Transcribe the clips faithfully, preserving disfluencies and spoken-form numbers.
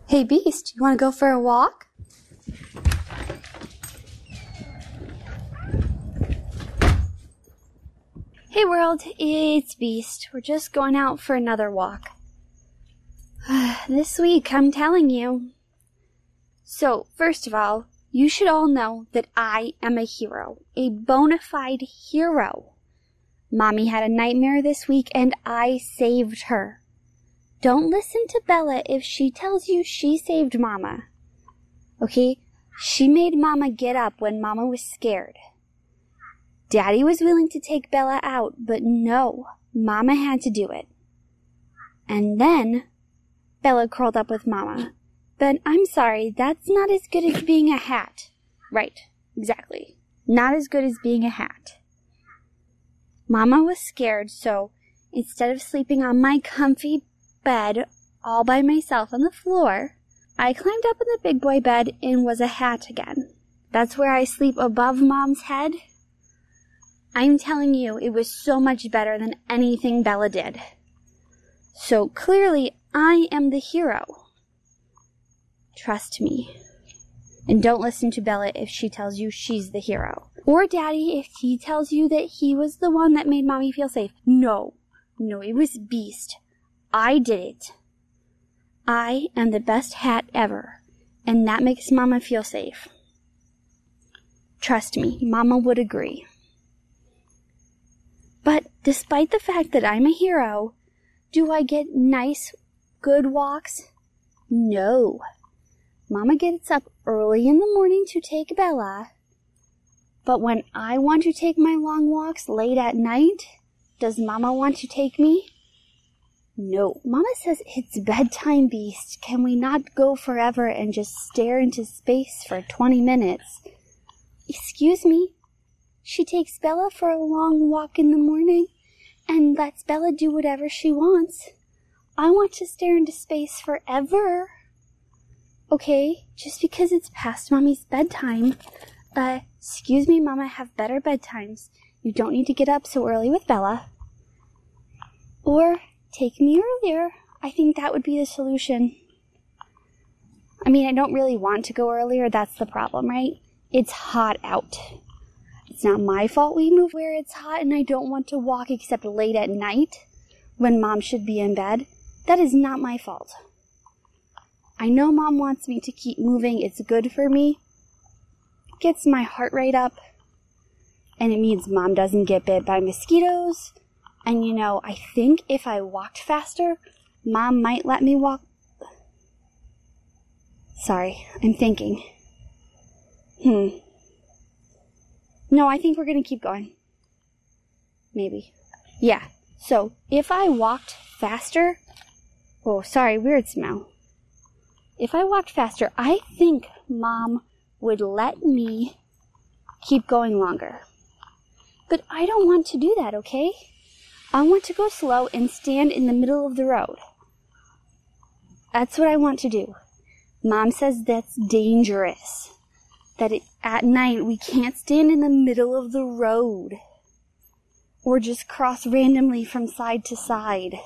Hey, Beast, you want to go for a walk? Hey, world, it's Beast. We're just going out for another walk. This week, I'm telling you. So, first of all, you should all know that I am a hero. A bona fide hero. Mommy had a nightmare this week, and I saved her. Don't listen to Bella if she tells you she saved Mama. Okay? She made Mama get up when Mama was scared. Daddy was willing to take Bella out, but no, Mama had to do it. And then, Bella curled up with Mama. But I'm sorry, that's not as good as being a hat. Right, exactly. Not as good as being a hat. Mama was scared, so instead of sleeping on my comfy bed all by myself on the floor, I climbed up in the big boy bed and was a hat again. That's where I sleep above Mom's head. I'm telling you, it was so much better than anything Bella did. So clearly, I am the hero. Trust me. And don't listen to Bella if she tells you she's the hero. Or Daddy if he tells you that he was the one that made Mommy feel safe. No. No, it was Beast. I did it. I am the best hat ever, and that makes Mama feel safe. Trust me, Mama would agree. But despite the fact that I'm a hero, do I get nice, good walks? No. Mama gets up early in the morning to take Bella, but when I want to take my long walks late at night, does Mama want to take me? No. Mama says it's bedtime, Beast. Can we not go forever and just stare into space for twenty minutes? Excuse me? She takes Bella for a long walk in the morning and lets Bella do whatever she wants. I want to stare into space forever. Okay, just because it's past Mommy's bedtime. Uh, excuse me, Mama, have better bedtimes. You don't need to get up so early with Bella. Or take me earlier. I think that would be the solution. I mean, I don't really want to go earlier. That's the problem, right? It's hot out. It's not my fault we move where it's hot and I don't want to walk except late at night when Mom should be in bed. That is not my fault. I know Mom wants me to keep moving. It's good for me. Gets my heart rate up. And it means Mom doesn't get bit by mosquitoes. And you know, I think if I walked faster, Mom might let me walk. Sorry, I'm thinking. Hmm. No, I think we're going to keep going. Maybe. Yeah. So, if I walked faster... Oh, sorry, weird smell. If I walked faster, I think Mom would let me keep going longer. But I don't want to do that, okay? I want to go slow and stand in the middle of the road. That's what I want to do. Mom says that's dangerous. That it, at night we can't stand in the middle of the road. Or just cross randomly from side to side.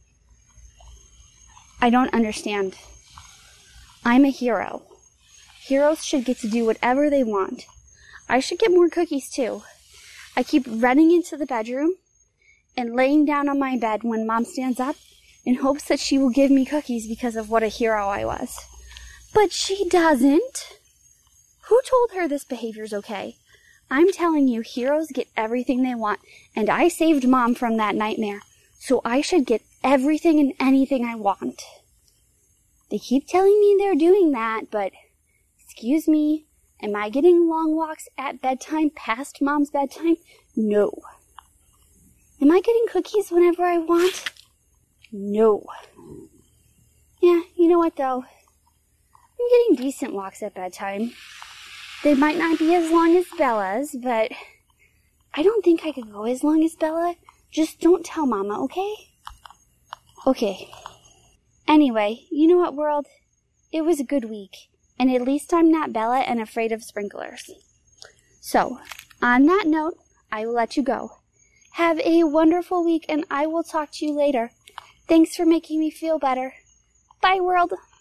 I don't understand. I'm a hero. Heroes should get to do whatever they want. I should get more cookies too. I keep running into the bedroom and laying down on my bed when Mom stands up in hopes that she will give me cookies because of what a hero I was. But she doesn't. Who told her this behavior's okay? I'm telling you, heroes get everything they want, and I saved Mom from that nightmare, so I should get everything and anything I want. They keep telling me they're doing that, but excuse me, am I getting long walks at bedtime past Mom's bedtime? No. Am I getting cookies whenever I want? No. Yeah, you know what though? I'm getting decent walks at bedtime. They might not be as long as Bella's, but I don't think I could go as long as Bella. Just don't tell Mama, okay? Okay. Anyway, you know what, world? It was a good week, and at least I'm not Bella and afraid of sprinklers. So, on that note, I will let you go. Have a wonderful week, and I will talk to you later. Thanks for making me feel better. Bye, world!